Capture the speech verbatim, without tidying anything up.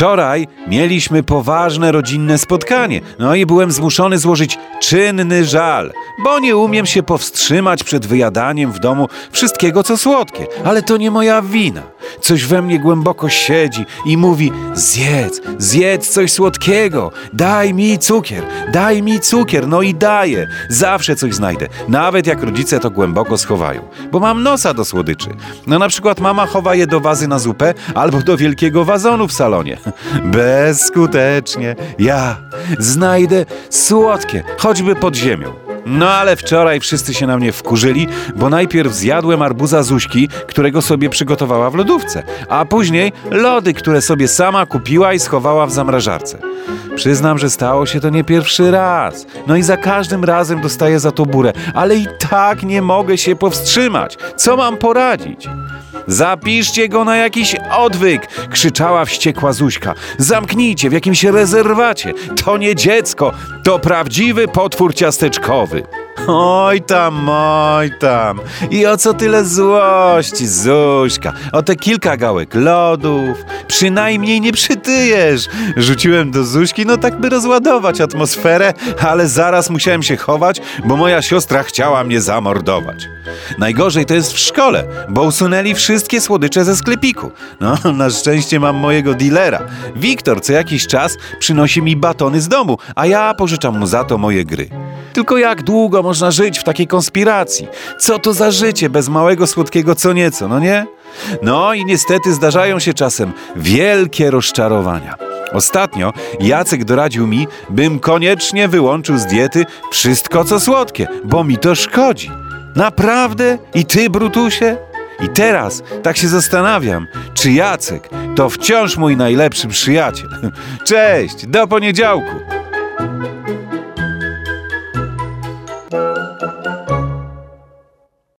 Wczoraj mieliśmy poważne rodzinne spotkanie, no i byłem zmuszony złożyć czynny żal, bo nie umiem się powstrzymać przed wyjadaniem w domu wszystkiego, co słodkie. Ale to nie moja wina. Coś we mnie głęboko siedzi i mówi: zjedz, zjedz coś słodkiego, daj mi cukier, daj mi cukier, no i daję. Zawsze coś znajdę, nawet jak rodzice to głęboko schowają, bo mam nosa do słodyczy. No na przykład mama chowa je do wazy na zupę albo do wielkiego wazonu w salonie. Bezskutecznie ja znajdę słodkie, choćby pod ziemią. No ale wczoraj wszyscy się na mnie wkurzyli, bo najpierw zjadłem arbuza Zuśki, którego sobie przygotowała w lodówce, a później lody, które sobie sama kupiła i schowała w zamrażarce. Przyznam, że stało się to nie pierwszy raz. No i za każdym razem dostaję za to burę, ale i tak nie mogę się powstrzymać. Co mam poradzić? Zapiszcie go na jakiś odwyk, krzyczała wściekła Zuśka. Zamknijcie w jakimś rezerwacie. To nie dziecko, to prawdziwy potwór ciasteczkowy. Oj tam, oj tam. I o co tyle złości, Zuśka? O te kilka gałek lodów. Przynajmniej nie przytyjesz. Rzuciłem do Zuśki, no tak by rozładować atmosferę, ale zaraz musiałem się chować, bo moja siostra chciała mnie zamordować. Najgorzej to jest w szkole, bo usunęli wszystkie słodycze ze sklepiku. No, na szczęście mam mojego dealera. Wiktor co jakiś czas przynosi mi batony z domu, a ja pożyczam mu za to moje gry. Tylko jak długo można żyć w takiej konspiracji? Co to za życie bez małego słodkiego co nieco, no nie? No i niestety zdarzają się czasem wielkie rozczarowania. Ostatnio Jacek doradził mi, bym koniecznie wyłączył z diety wszystko co słodkie, bo mi to szkodzi. Naprawdę? I ty, Brutusie? I teraz tak się zastanawiam, czy Jacek to wciąż mój najlepszy przyjaciel. Cześć, do poniedziałku!